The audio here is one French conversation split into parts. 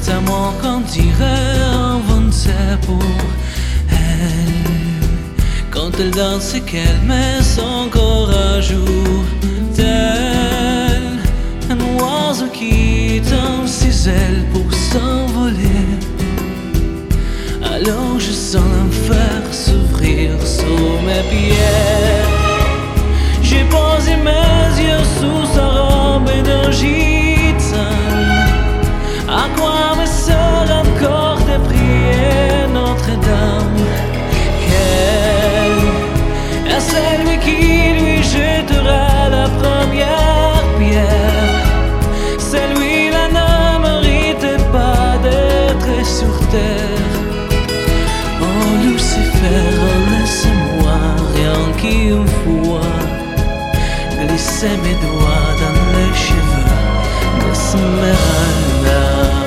tellement qu'on dirait un vent pour elle. Quand elle danse et qu'elle met son corps à jour, tel un oiseau qui tend ses ailes pour s'envoler. Alors je sens l'enfer s'ouvrir sous mes pieds. J'ai posé mes yeux sous sa robe de gitane. À quoi me sert encore de prier Notre-Dame? Quelle est celui qui lui jettera la première pierre? Celui-là ne mérite pas d'être sur terre. Oh Lucifer, laisse-moi rien qu'une fois glisser mes doigts dans les cheveux d'Esmeralda.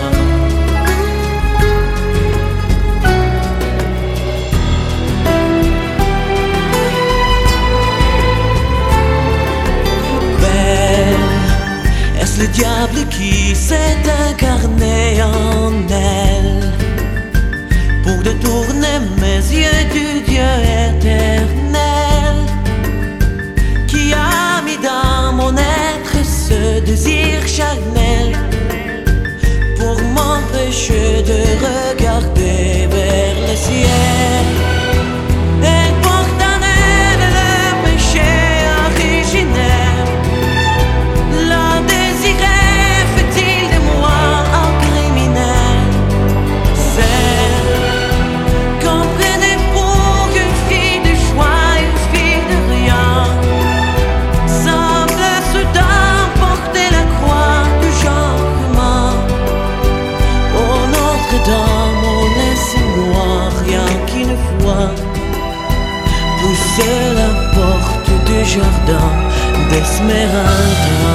Est-ce le diable qui s'est incarné en elle pour détourner mes yeux du Dieu éternel, qui a mis dans mon être ce désir charnel pour m'empêcher de regarder vers le ciel? Elle porte en elle le péché originel. La désirer fait-il de moi un criminel? Comprenez pour une fille de joie, une fille de rien, semble soudain porter la croix du jugement. Oh Notre-Dame, oh laissez-moi rien qu'une fois pousser la porte du jardin d'Esmeralda.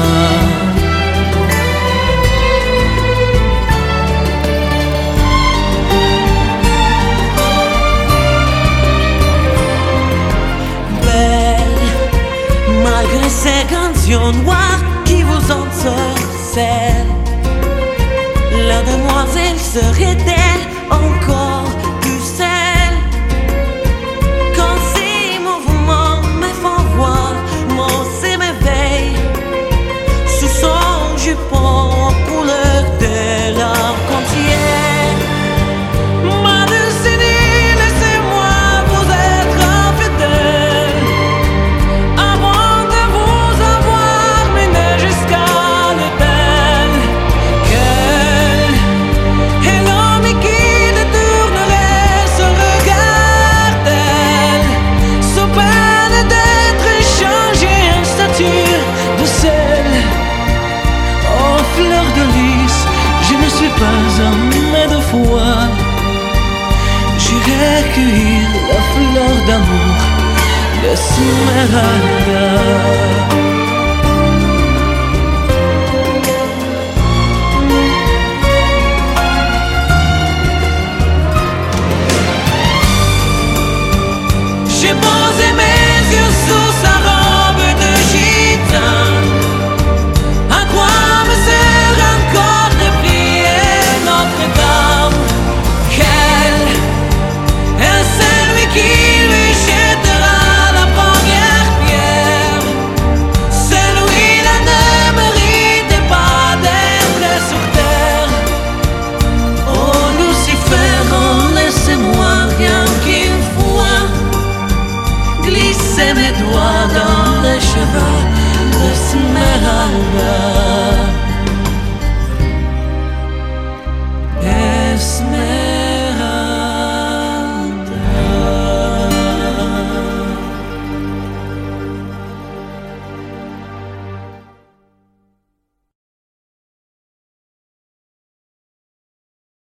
Malgré ces grands yeux noirs qui vous ensorcellent, la demoiselle serait-elle encore plus celle? Quand ces mouvements me font voir mon sein m'éveille sous son jupon couleur de l'arc-en-ciel. Ma destinée, laissez-moi vous être infidèle avant de vous avoir mené jusqu'à l'autel. Quel est l'homme qui détournerait ce regard d'elle, sous peine d'être échangé en statue de sel? Oh fleur de lys, je ne suis pas armé de foi. J'irai cueillir la fleur d'amour d'Esmeralda. J'ai posé mes yeux sous sa robe de gitane. À quoi me sert encore de prier Notre-Dame? Quel est celui qui lui jettera la première pierre? Celui-là ne mérite pas d'être sur terre. Oh Lucifer, laissez-moi rien qu'une fois glisser mes doigts dans les cheveux d'Esmeralda.